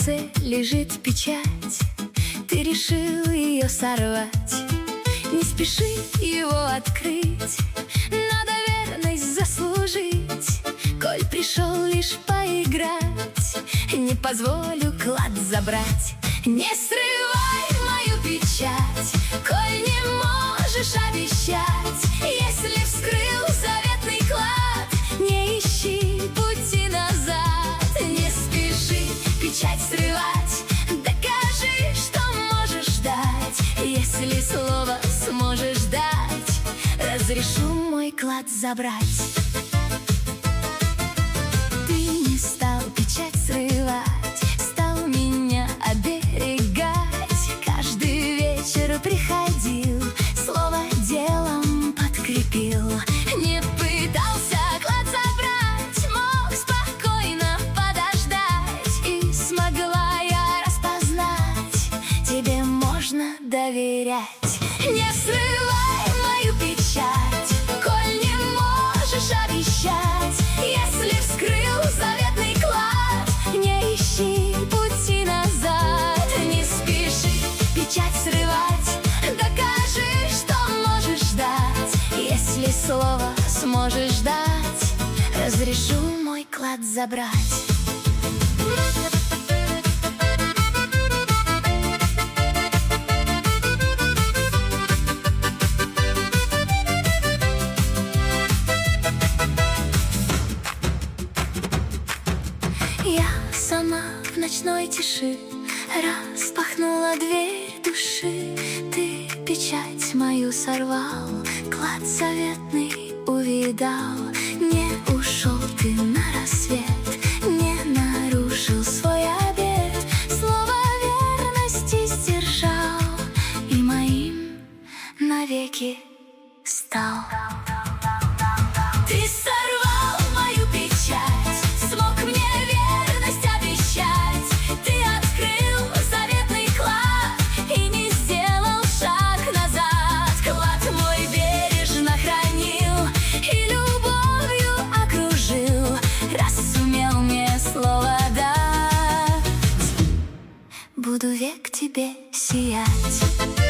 кольце лежит печать, ты решил ее сорвать. Не спеши его открыть, надо верность заслужить. Коль пришел лишь поиграть, не позволю клад забрать. Не срывай мою печать, коль не можешь обещать. Если вскрыл заветный клад, не ищи пути назад. Не спеши печать срывать, докажи, что можешь дать. Если слово сможешь дать, разрешу мой клад забрать. Ты не стал печать срывать, стал меня оберегать. Каждый вечер приходил, слово делом подкрепил. Не пытался клад забрать, мог спокойно подождать. И смогла я распознать, тебе можно доверять. Не срывай мою печать, коль не можешь обещать. Если вскрыл заветный клад, не ищи пути назад. Не спеши печать срывать, докажи, что можешь дать. Если слово сможешь дать, разрешу мой клад забрать. Я сама в ночной тиши распахнула дверь души. Ты печать мою сорвал, клад заветный увидал. Не ушел ты на рассвет, не нарушил свой обет. Слово верности сдержал и моим навеки стал. Ты сорвал мою печать, смог мне верность обещать. Ты открыл заветный клад и не сделал шаг назад. Клад мой бережно хранил и любовью окружил. Раз сумел мне слово дать, буду век тебе сиять.